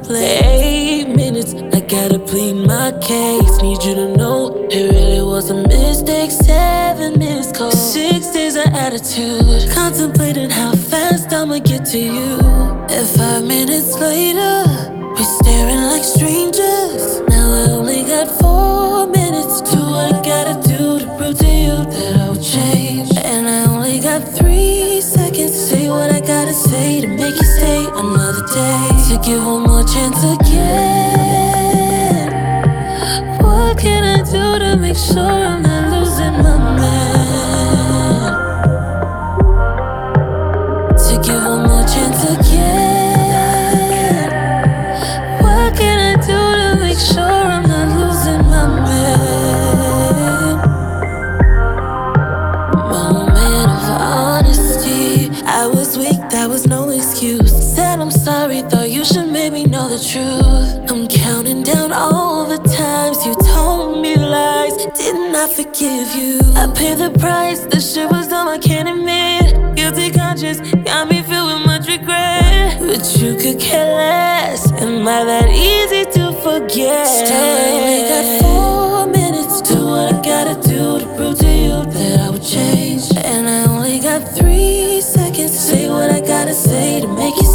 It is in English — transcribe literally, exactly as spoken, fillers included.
play. Eight minutes, I gotta plead my case. Need you to know it really was a mistake. Seven minutes cold, six days of attitude. Contemplating how fast I'ma get to you. And five minutes later, we're staring like strangers. Now I only got four minutes. Do what I gotta do to prove to you that I will change. And I only got three seconds to say what I gotta say to make you stay another day. To give one more chance again. What can I do to make sure I'm not losing my man? To give one more chance again. What can I do to make sure I'm not losing my man? Moment of honesty. I was weak, that was no excuse. Said I'm sorry, thought you should maybe know the truth. I'm counting down all the times you told me lies. Didn't I forgive you? I paid the price, the shit was dumb, I can't admit. Guilty conscience got me filled with much regret. But you could care less. Am I that easy to forget? Still, I only got four minutes. Do what I gotta do to prove to you that I would change. And I only got three seconds to say what I gotta say to make you